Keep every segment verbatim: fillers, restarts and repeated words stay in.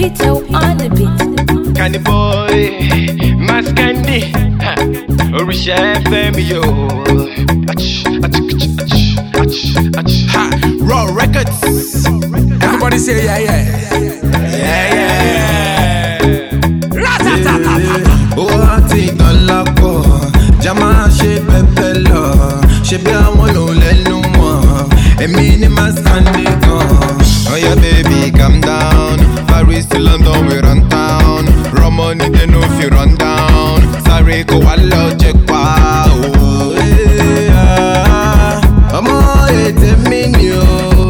Peter on the beat. Candy boy, Mas Candy, Orisha F M yo. Ach, ach, ach, ach, ach, Ha, Raw Records. Everybody say yeah, yeah. yeah, yeah. Oh, I think I like Jama she pepe lo, she be a one no let no more. A minimas candy gone. Oh yeah, baby, calm down. Paris to London, we run town. Raw money, they know if you run down. Sorry, go wallo check pa. Oh yeah, I'm all eight minutes.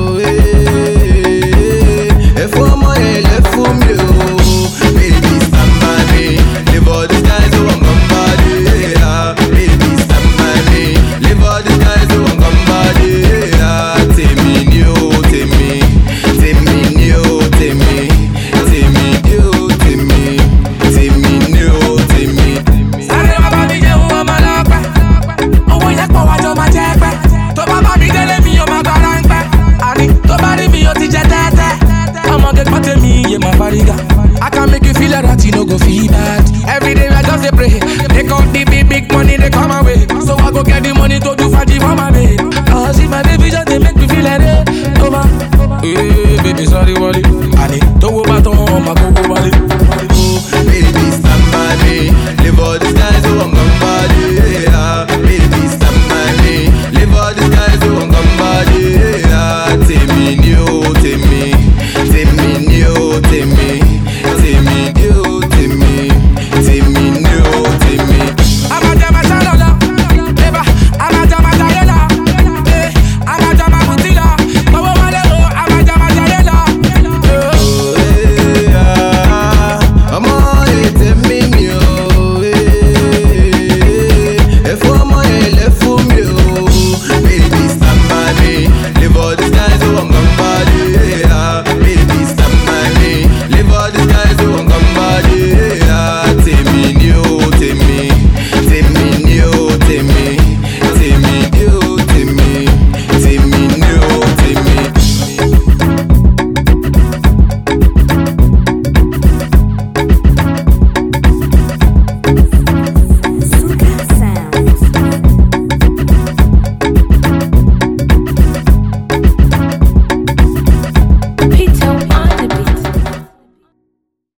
If I'm all left for me, baby, somebody live all the skies so I'm somebody. Baby, somebody live all the skies so I'm somebody. Take me new, take me, take me new, take me, take me new, take me, take me new, take me. Sáré wá bá mi jẹ́ òun ọmọ lọ́pẹ́. Owó yẹn pọ̀ wájú ọmọ jẹ́ pẹ́. Tó bá bá mi délé mi ò máa gbára ń pẹ́. Àní tó bá rí mi ò ti jẹ tẹ́tẹ́. Ọmọge gbọ́ tèmi yé máa fárígá. I can make you feel like that you no go feel bad. Every day I just dey pray. They count the big big money they come my way. So I go get the money to do faji for my babe. Cause if my baby just dey make me feel like that. Over. Hey, baby sorry worry. Àní tó wo bá tán ọmọ àkókò wálé. Baby, somebody live all the skies so I'm somebody. Baby, somebody live all the skies so I'm somebody. Take me new, take me, take me new, take me, take me new, take me, take me new, take me. I'm a jama shalola, eba. I'm a jama jayela, eh. I'm a jama mutila, bawo malero. I'm a jama jayela, Oh yeah, I'm all eight minutes. If I'm all left for me, baby, somebody live all the skies.